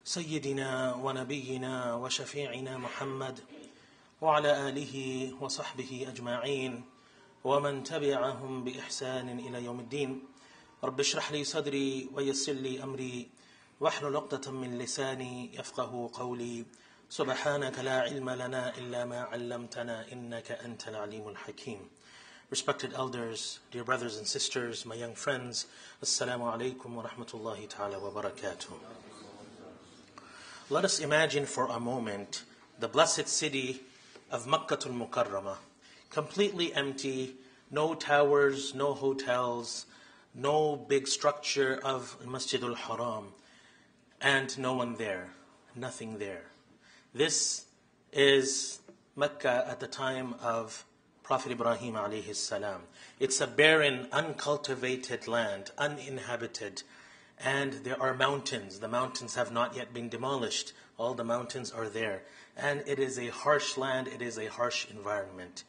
سيدنا ونبينا وشفيعنا محمد وعلى آله وصحبه أجمعين ومن تبعهم بإحسان إلى يوم الدين. رب اشرح لي صدري ويسر لي أمري واحلل عقدة من لساني يفقه قولي. سبحانك لا علم لنا إلا ما علمتنا إنك أنت العليم الحكيم. Respected elders, dear brothers and sisters, my young friends, Assalamu alaikum wa rahmatullahi ta'ala wa barakatuh. Let us imagine for a moment the blessed city of Makkah al-Mukarramah, completely empty, no towers, no hotels, no big structure of Masjid al-Haram, and no one there, nothing there. This is Mecca at the time of Prophet Ibrahim alayhi salam. It's a barren, uncultivated land, uninhabited, and there are mountains. The mountains have not yet been demolished. All the mountains are there. And it is a harsh land, it is a harsh environment.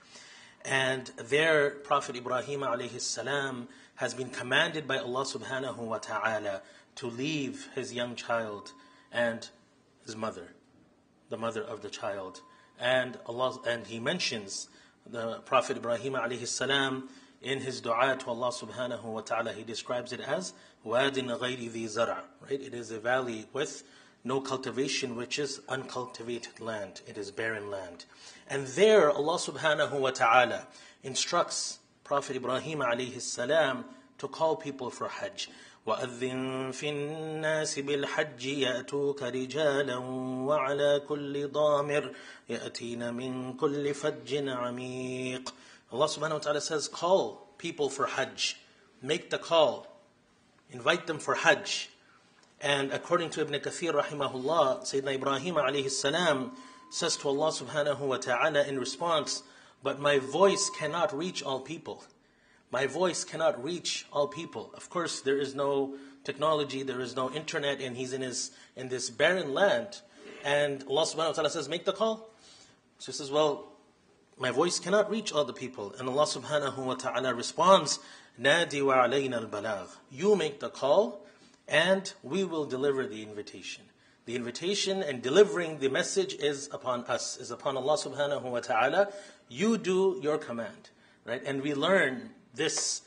And there, Prophet Ibrahim alayhi salam has been commanded by Allah subhanahu wa ta'ala to leave his young child and his mother, the mother of the child. And he mentions the Prophet Ibrahim alayhi salam in his dua to Allah subhanahu wa ta'ala. He describes it as Wadin ghayri dhi zara. Right? It is a valley with no cultivation, which is uncultivated land. It is barren land. And there Allah subhanahu wa ta'ala instructs Prophet Ibrahim alayhi salam to call people for Hajj. وَأَذِّن فِي النَّاسِ بِالْحَجِّ يَأْتُوكَ رِجَالًا وَعَلَى كُلِّ ضَامِرٍ يَأْتِينَ مِنْ كُلِّ فَجٍّ عَمِيقٍ. Allah subhanahu wa ta'ala says, call people for Hajj. Make the call. Invite them for Hajj. And according to Ibn Kathir rahimahullah, Sayyidina Ibrahim alayhi salam says to Allah subhanahu wa ta'ala in response, but my voice cannot reach all people. My voice cannot reach all people. Of course, there is no technology, there is no internet, and he's in this barren land. And Allah subhanahu wa ta'ala says, make the call. So he says, well, my voice cannot reach all the people. And Allah subhanahu wa ta'ala responds, Nadi wa alayna al-balagh. You make the call, and we will deliver the invitation. The invitation and delivering the message is upon us, is upon Allah subhanahu wa ta'ala. You do your command. Right? And we learn this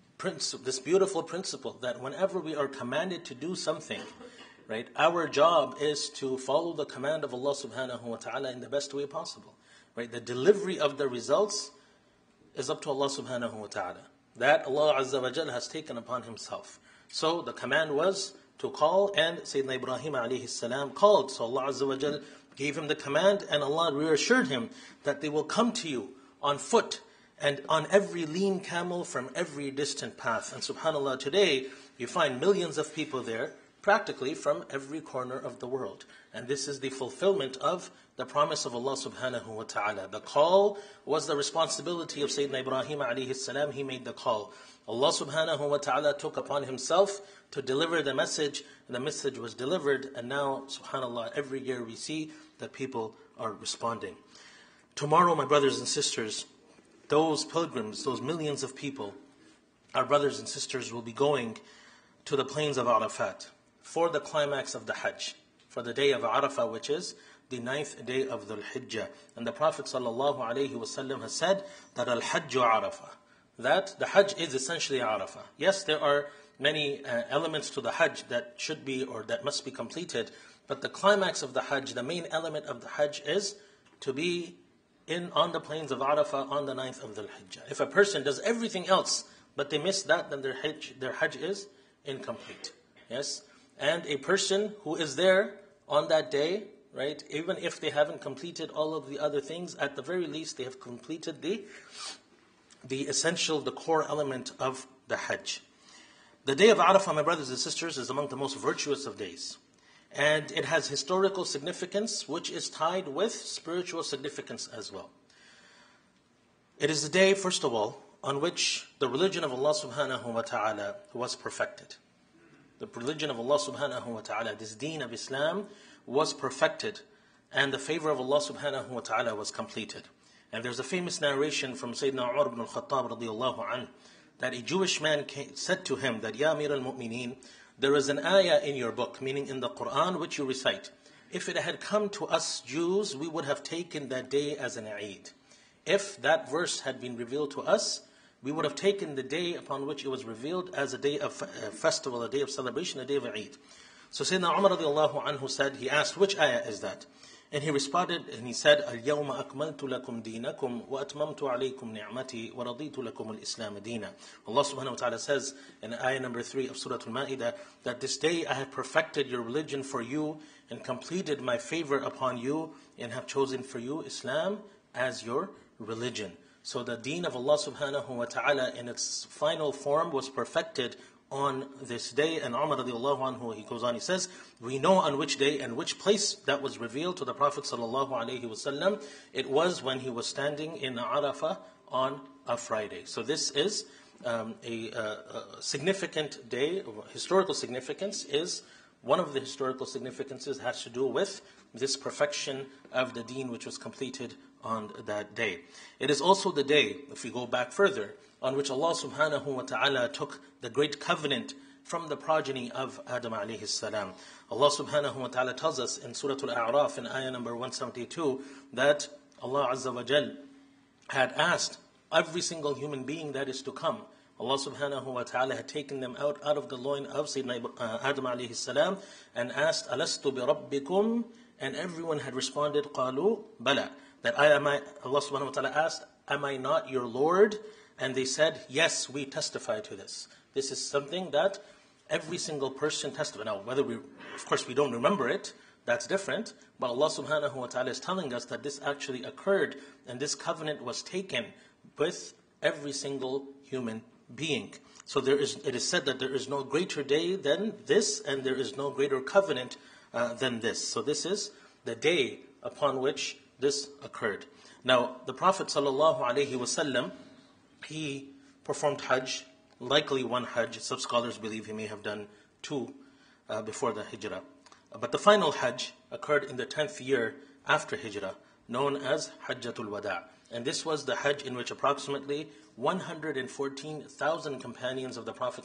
beautiful principle that whenever we are commanded to do something, right, our job is to follow the command of Allah subhanahu wa ta'ala in the best way possible. Right? The delivery of the results is up to Allah subhanahu wa ta'ala. That Allah azza wa jal has taken upon himself. So the command was to call, and Sayyidina Ibrahim alayhi salam called. So Allah azza wa jal gave him the command, and Allah reassured him that they will come to you on foot and on every lean camel from every distant path. And subhanAllah, today you find millions of people there, practically from every corner of the world. And this is the fulfillment of the promise of Allah subhanahu wa ta'ala. The call was the responsibility of Sayyidina Ibrahim alayhi salam. He made the call. Allah subhanahu wa ta'ala took upon himself to deliver the message, and the message was delivered. And now, subhanAllah, every year we see that people are responding. Tomorrow, my brothers and sisters, those pilgrims, those millions of people, our brothers and sisters, will be going to the plains of Arafat for the climax of the Hajj, for the day of Arafah, which is the 9th day of Dhul Hijjah. And the Prophet ﷺ has said that Al-Hajju Arafah, that the Hajj is essentially Arafah. Yes, there are many elements to the Hajj that should be or that must be completed, but the climax of the Hajj, the main element of the Hajj is to be on the plains of Arafah on the 9th of Dhul Hijjah. If a person does everything else, but they miss that, then their Hajj is incomplete. Yes? And a person who is there on that day, right, even if they haven't completed all of the other things, at the very least they have completed the essential, the core element of the Hajj. The day of Arafah, my brothers and sisters, is among the most virtuous of days. And it has historical significance, which is tied with spiritual significance as well. It is the day, first of all, on which the religion of Allah subhanahu wa ta'ala was perfected. The religion of Allah subhanahu wa ta'ala, this deen of Islam, was perfected, and the favor of Allah subhanahu wa ta'ala was completed. And there's a famous narration from Sayyidina Umar ibn al-Khattab radiyallahu anhu, that a Jewish man said to him that, Ya Amir al-Mu'mineen, there is an ayah in your book, meaning in the Quran, which you recite. If it had come to us Jews, we would have taken that day as an Eid. If that verse had been revealed to us, we would have taken the day upon which it was revealed as a day of festival, a day of celebration, a day of Eid. So Sayyidina Umar radiallahu anhu said, he asked, which ayah is that? And he responded and he said, اليوم أكملت لكم دينكم وأتممت عليكم نعمتي ورضيت لكم الإسلام دينا. Allah subhanahu wa ta'ala says in ayah number 3 of Surah Al-Ma'idah that this day I have perfected your religion for you and completed my favor upon you and have chosen for you Islam as your religion. So the deen of Allah subhanahu wa ta'ala in its final form was perfected on this day. And Umar radiallahu anhu, he goes on, he says, we know on which day and which place that was revealed to the Prophet sallallahu alaihi wasallam. It was when he was standing in Arafah on a Friday. So this is a significant day. Historical significance is, one of the historical significances has to do with this perfection of the deen which was completed on that day. It is also the day, if we go back further, on which Allah subhanahu wa ta'ala took the great covenant from the progeny of Adam alayhi salam. Allah subhanahu wa ta'ala tells us in Surah Al-A'raf in ayah number 172 that Allah azza wa jal had asked every single human being that is to come. Allah subhanahu wa ta'ala had taken them out of the loin of Sayyidina Adam alayhi salam and asked, Alastu bi rabbikum? And everyone had responded, Qalu bala. That Allah subhanahu wa ta'ala asked, am I not your Lord? And they said, yes, we testify to this. This is something that every single person testified. Now, whether of course we don't remember it, that's different. But Allah subhanahu wa ta'ala is telling us that this actually occurred and this covenant was taken with every single human being. So it is said that there is no greater day than this, and there is no greater covenant than this. So this is the day upon which this occurred. Now, the Prophet sallallahu alaihi wasallam, he performed Hajj, likely one Hajj. Some scholars believe he may have done two before the Hijrah. But the final Hajj occurred in the 10th year after Hijrah, known as Hajjatul Wada'. And this was the Hajj in which approximately 114,000 companions of the Prophet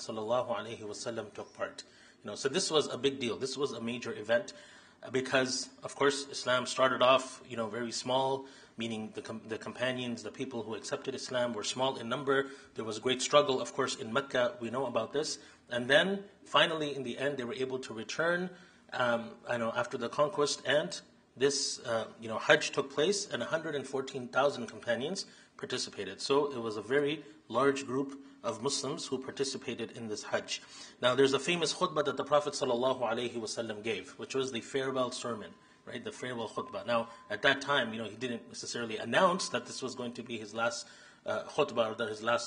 ﷺ took part. So this was a big deal. This was a major event because, of course, Islam started off, very small, meaning the companions, the people who accepted Islam were small in number. There was great struggle, of course, in Mecca. We know about this. And then, finally, in the end, they were able to return after the conquest, and this Hajj took place, and 114,000 companions participated. So it was a very large group of Muslims who participated in this Hajj. Now there's a famous khutbah that the Prophet ﷺ gave, which was the farewell sermon, right? The farewell khutbah. Now at that time, he didn't necessarily announce that this was going to be his last khutbah, or that his last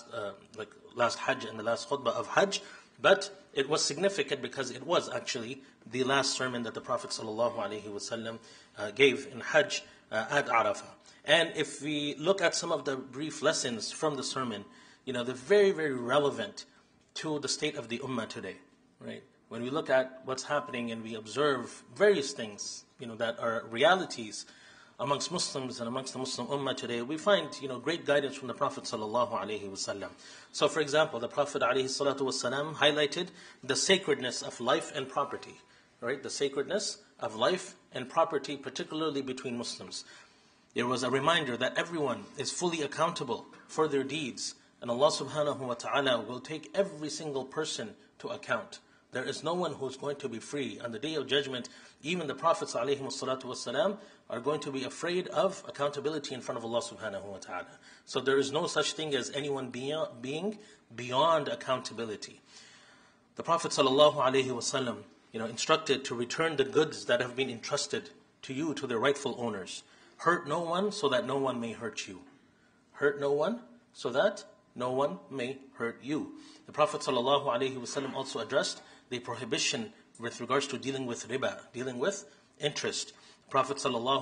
Hajj and the last khutbah of Hajj. But it was significant because it was actually the last sermon that the Prophet ﷺ gave in Hajj at Arafah. And if we look at some of the brief lessons from the sermon, they're very, very relevant to the state of the Ummah today, right? When we look at what's happening and we observe various things, that are realities amongst Muslims and amongst the Muslim Ummah today, we find, great guidance from the Prophet ﷺ. So, for example, the Prophet ﷺ highlighted the sacredness of life and property, right? The sacredness of life and property, particularly between Muslims. There was a reminder that everyone is fully accountable for their deeds, and Allah subhanahu wa ta'ala will take every single person to account. There is no one who is going to be free. On the Day of Judgment, even the Prophets ﷺ are going to be afraid of accountability in front of Allah subhanahu wa ta'ala. So there is no such thing as anyone being beyond accountability. The Prophet ﷺ, instructed to return the goods that have been entrusted to you to their rightful owners. Hurt no one so that no one may hurt you. Hurt no one so that no one may hurt you. The Prophet ﷺ also addressed the prohibition with regards to dealing with riba, dealing with interest. The Prophet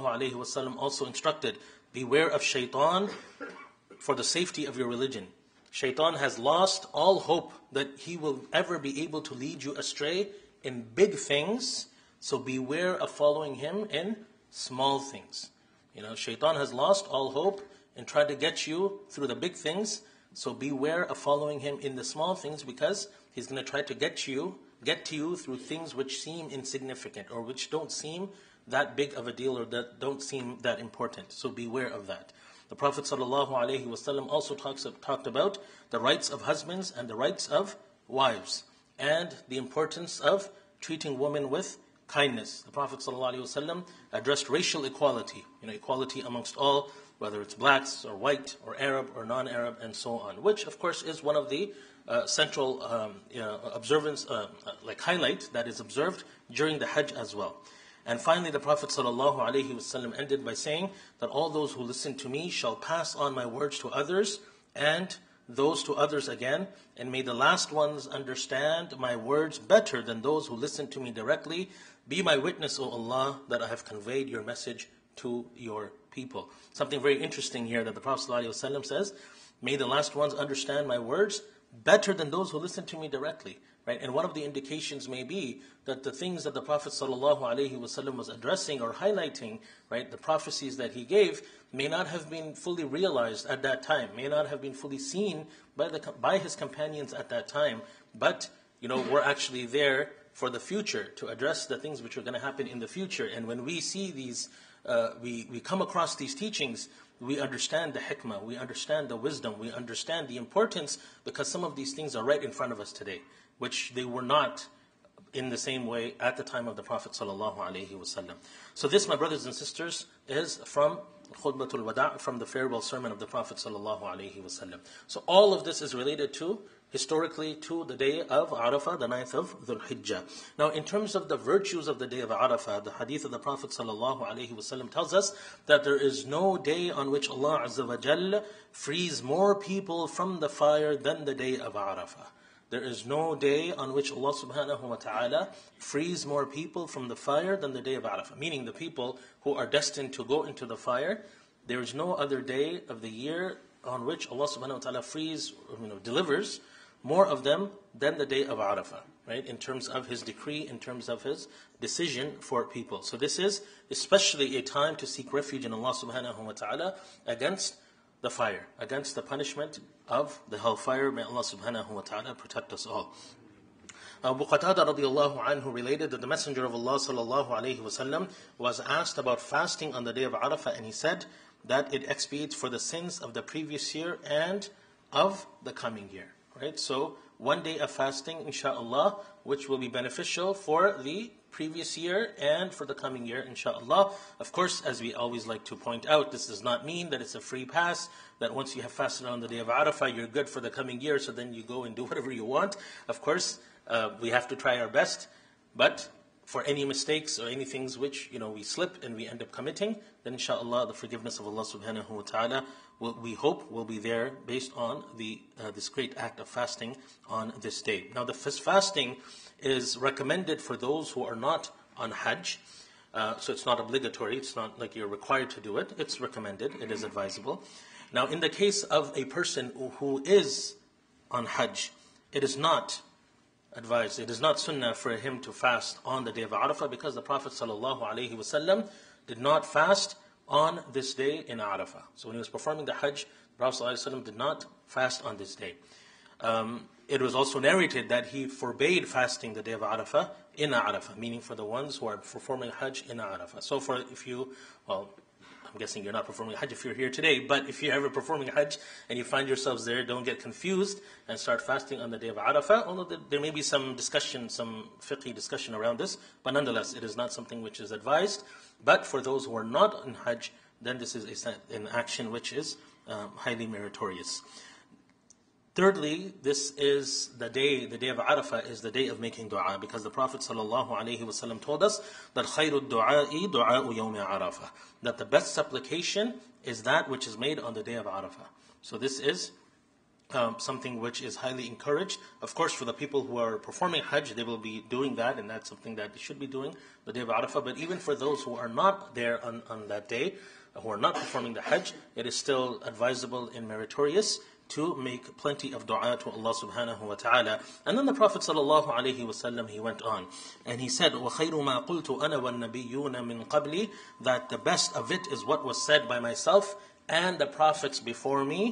ﷺ also instructed, beware of shaitan for the safety of your religion. Shaitan has lost all hope that he will ever be able to lead you astray in big things, so beware of following him in small things. Shaitan has lost all hope and tried to get you through the big things, so beware of following him in the small things, because he's going to try to get you get to you through things which seem insignificant or which don't seem that big of a deal or that don't seem that important. So beware of that. The Prophet ﷺ also talked about the rights of husbands and the rights of wives and the importance of treating women with kindness. The Prophet ﷺ addressed racial equality, equality amongst all, whether it's blacks or white or Arab or non-Arab and so on, which of course is one of the central observance, highlight that is observed during the Hajj as well. And finally, the Prophet ﷺ ended by saying that all those who listen to me shall pass on my words to others and those to others again, and may the last ones understand my words better than those who listen to me directly. Be my witness, O Allah, that I have conveyed your message to your people. Something very interesting here that the Prophet ﷺ says, may the last ones understand my words better than those who listen to me directly. Right? And one of the indications may be that the things that the Prophet ﷺ was addressing or highlighting, right, the prophecies that he gave, may not have been fully realized at that time, may not have been fully seen by his companions at that time, but we're actually there for the future to address the things which are going to happen in the future. And when we see these, we come across these teachings, we understand the hikmah, we understand the wisdom, we understand the importance, because some of these things are right in front of us today, which they were not in the same way at the time of the Prophet ﷺ. So this, my brothers and sisters, is from Khutbatul Wada', from the farewell sermon of the Prophet ﷺ. So all of this is related to, historically, to the day of Arafah, the 9th of Dhul Hijjah. Now, in terms of the virtues of the day of Arafah, the hadith of the Prophet ﷺ tells us that there is no day on which Allah Azza wa Jal frees more people from the fire than the day of Arafah. There is no day on which Allah subhanahu wa ta'ala frees more people from the fire than the day of Arafah. Meaning the people who are destined to go into the fire, there is no other day of the year on which Allah subhanahu wa ta'ala frees, delivers more of them than the day of Arafah. Right? In terms of His decree, in terms of His decision for people. So this is especially a time to seek refuge in Allah subhanahu wa ta'ala against the fire, against the punishment of the hellfire. May Allah subhanahu wa ta'ala protect us all. Abu Qatada radiallahu anhu related that the Messenger of Allah sallallahu alayhi wasallam was asked about fasting on the day of Arafah, and he said that it expiates for the sins of the previous year and of the coming year. Right? So one day of fasting, inshaAllah, which will be beneficial for the previous year and for the coming year, inshaAllah. Of course, as we always like to point out, this does not mean that it's a free pass, that once you have fasted on the day of Arafah, you're good for the coming year, so then you go and do whatever you want. Of course, we have to try our best, but for any mistakes or any things which we slip and we end up committing, then inshaAllah the forgiveness of Allah subhanahu wa ta'ala we hope will be there based on this great act of fasting on this day. Now, this fasting is recommended for those who are not on Hajj. So it's not obligatory. It's not like you're required to do it. It's recommended. It is advisable. Now, in the case of a person who is on Hajj, it is not advised. It is not sunnah for him to fast on the day of Arafah, because the Prophet ﷺ did not fast on this day in Arafah. So when he was performing the Hajj, the Prophet ﷺ did not fast on this day. It was also narrated that he forbade fasting the day of Arafah in Arafah, meaning for the ones who are performing Hajj in Arafah. So I'm guessing you're not performing Hajj if you're here today, but if you're ever performing Hajj and you find yourselves there, don't get confused and start fasting on the day of Arafah, although there may be some discussion, some fiqh discussion around this, but nonetheless, it is not something which is advised. But for those who are not in Hajj, then this is an action which is highly meritorious. Thirdly, this is the day of Arafah is the day of making dua, because the Prophet ﷺ told us that خَيْرُ الدُّعَاءِ دُعَاءُ يَوْمِ عَرَفَةِ, that the best supplication is that which is made on the day of Arafah. So this is something which is highly encouraged. Of course, for the people who are performing Hajj, they will be doing that, and that's something that they should be doing, the day of Arafah. But even for those who are not there on that day, who are not performing the Hajj, it is still advisable and meritorious to make plenty of dua to Allah subhanahu wa ta'ala. And then the Prophet sallallahu alayhi wa sallam, he went on and he said, وَخَيْرُ مَا قُلْتُ أَنَا وَالنَّبِيُّونَ مِنْ قَبْلِ, that the best of it is what was said by myself and the prophets before me.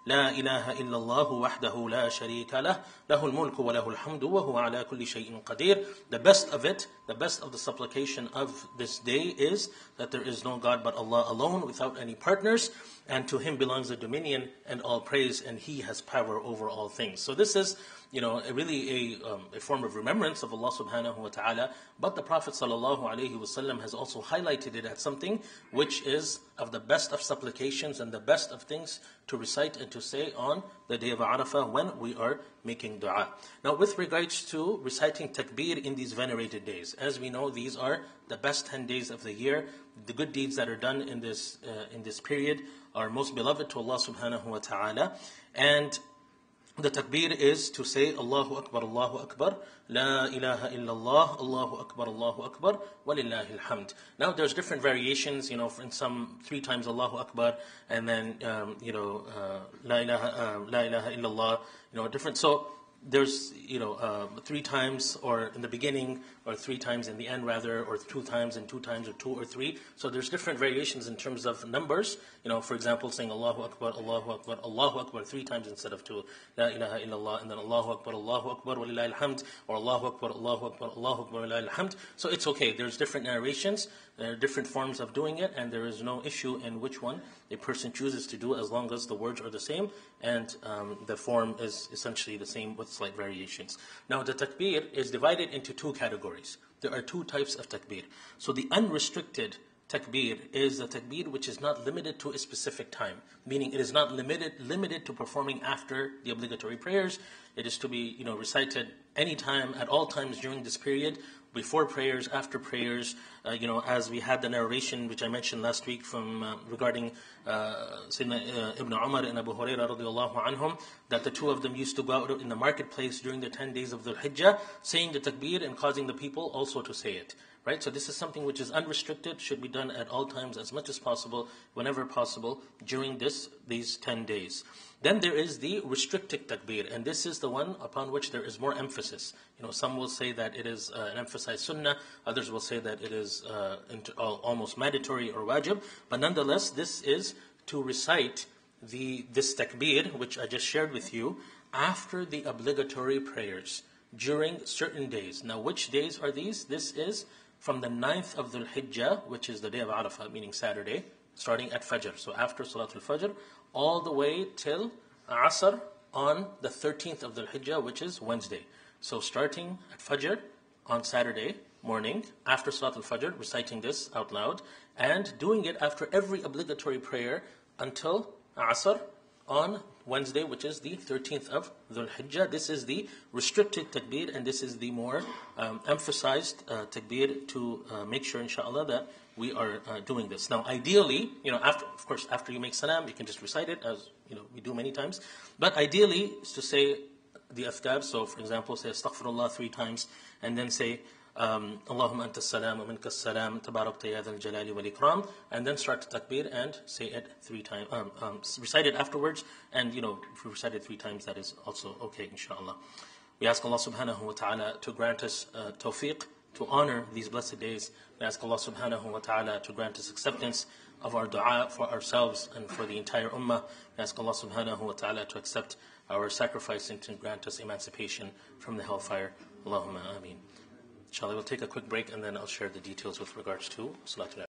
لا إله إلا الله وحده لا شريك له له الملك وله الحمد وهو على كل شيء قدير. The best of it, the best of the supplication of this day is that there is no God but Allah alone without any partners, and to Him belongs the dominion and all praise, and He has power over all things. So this is, really a form of remembrance of Allah subhanahu wa ta'ala. But the Prophet sallallahu alaihi wasallam has also highlighted it as something which is of the best of supplications and the best of things to recite and to say on the day of Arafah when we are making dua. Now, with regards to reciting takbir in these venerated days, as we know, these are the best 10 days of the year. The good deeds that are done in this period are most beloved to Allah subhanahu wa ta'ala. And the takbir is to say Allahu Akbar, La ilaha illallah, Allahu Akbar, walillahi alhamd. Now there's different variations, in some 3 times Allahu Akbar, and then, La ilaha illallah, different. So there's, 3 times or in the beginning, or 3 times in the end rather, or 2 times and 2 times, or 2 or 3. So there's different variations in terms of numbers. For example, saying Allahu Akbar 3 times instead of 2. La ilaha illallah, and then Allahu Akbar, walillahi alhamd, or Allahu Akbar, walillahi alhamd. So it's okay. There's different narrations, there are different forms of doing it, and there is no issue in which one a person chooses to do as long as the words are the same and the form is essentially the same with slight variations. Now the takbir is divided into 2 categories. There are 2 types of takbir. So the unrestricted takbir is a takbir which is not limited to a specific time, meaning it is not limited to performing after the obligatory prayers. It is to be recited anytime, at all times during this period, before prayers, after prayers, as we had the narration which I mentioned last week from regarding Sayyidina Ibn Umar and Abu Hurairah radiallahu anhum, that the 2 of them used to go out in the marketplace during the 10 days of Dhul Hijjah, saying the takbir and causing the people also to say it. Right? So this is something which is unrestricted, should be done at all times as much as possible, whenever possible, during these 10 days. Then there is the restricted takbir, and this is the one upon which there is more emphasis. Some will say that it is an emphasized sunnah, others will say that it is almost mandatory or wajib, but nonetheless, this is to recite this takbir, which I just shared with you, after the obligatory prayers, during certain days. Now, which days are these? This is from the 9th of Dhul Hijjah, which is the day of Arafah, meaning Saturday, starting at Fajr. So after Salatul Fajr, all the way till Asr on the 13th of Dhul Hijjah, which is Wednesday. So starting at Fajr on Saturday morning, after Salatul Fajr, reciting this out loud, and doing it after every obligatory prayer until Asr on Wednesday, which is the 13th of Dhul Hijjah. This is the restricted takbir, and this is the more emphasized takbir to make sure, inshallah, that we are doing this. Now, ideally, after you make salam, you can just recite it, as we do many times. But ideally, is to say the adhkar. So, for example, say astaghfirullah 3 times, and then say Allahumma anta salam wa minka salam tabarakta ya dhal jalali wal ikram, and then start the takbir and say it 3 times, recite it afterwards, and if you recite it 3 times, that is also okay, inshallah. We ask Allah subhanahu wa ta'ala to grant us tawfiq to honor these blessed days. We ask Allah subhanahu wa ta'ala to grant us acceptance of our dua for ourselves and for the entire ummah. We ask Allah subhanahu wa ta'ala to accept our sacrifice and to grant us emancipation from the hellfire. Allahumma ameen. Inshallah, we'll take a quick break and then I'll share the details with regards to Salatul